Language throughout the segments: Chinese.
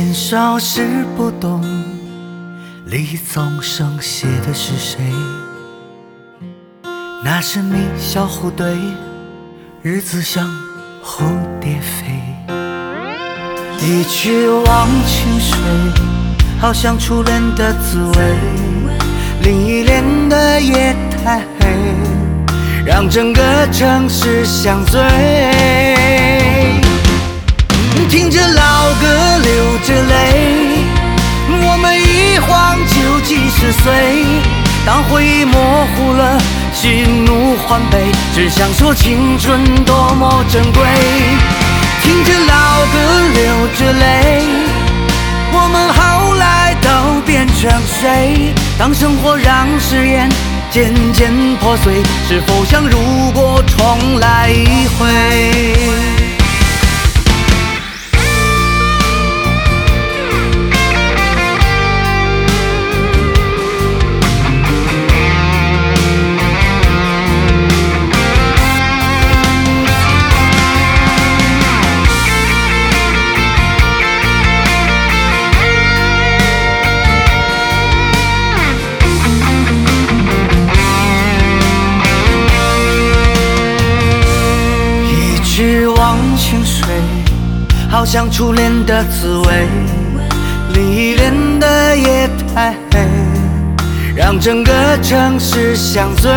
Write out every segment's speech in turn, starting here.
年少时不懂，李宗盛写的是谁？那是你小虎队，日子像蝴蝶飞。一曲忘情水，好像初恋的滋味。另一恋的夜太黑，让整个城市相醉。听着老歌流着泪，我们一晃就几十岁。当回忆模糊了，喜怒欢悲，只想说青春多么珍贵。听着老歌流着泪，我们后来都变成谁？当生活让誓言渐渐破碎，是否想如果重来一回？忘情水，好像初恋的滋味。另一恋的夜太黑，让整个城市相醉。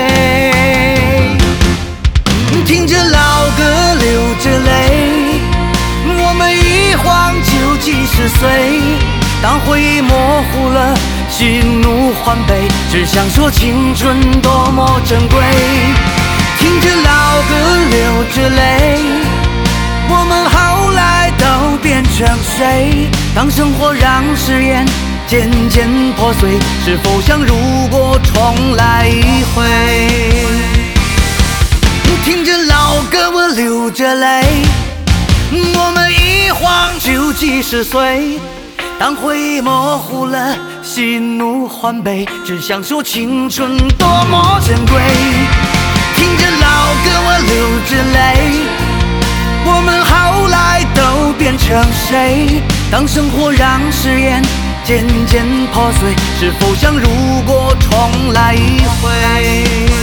听着老歌流着泪，我们一晃就几十岁。当回忆模糊了，喜怒欢悲，只想说青春多么珍贵。听着老歌流着泪，我们后来都变成谁？当生活让誓言渐渐破碎，是否想如果重来一回？听着老歌我流着泪，我们一晃就几十岁。当回忆模糊了，喜怒欢悲，只想说青春多么珍贵。听着老歌我流着泪，我们后来都变成谁？当生活让誓言渐渐破碎，是否想如果重来一回？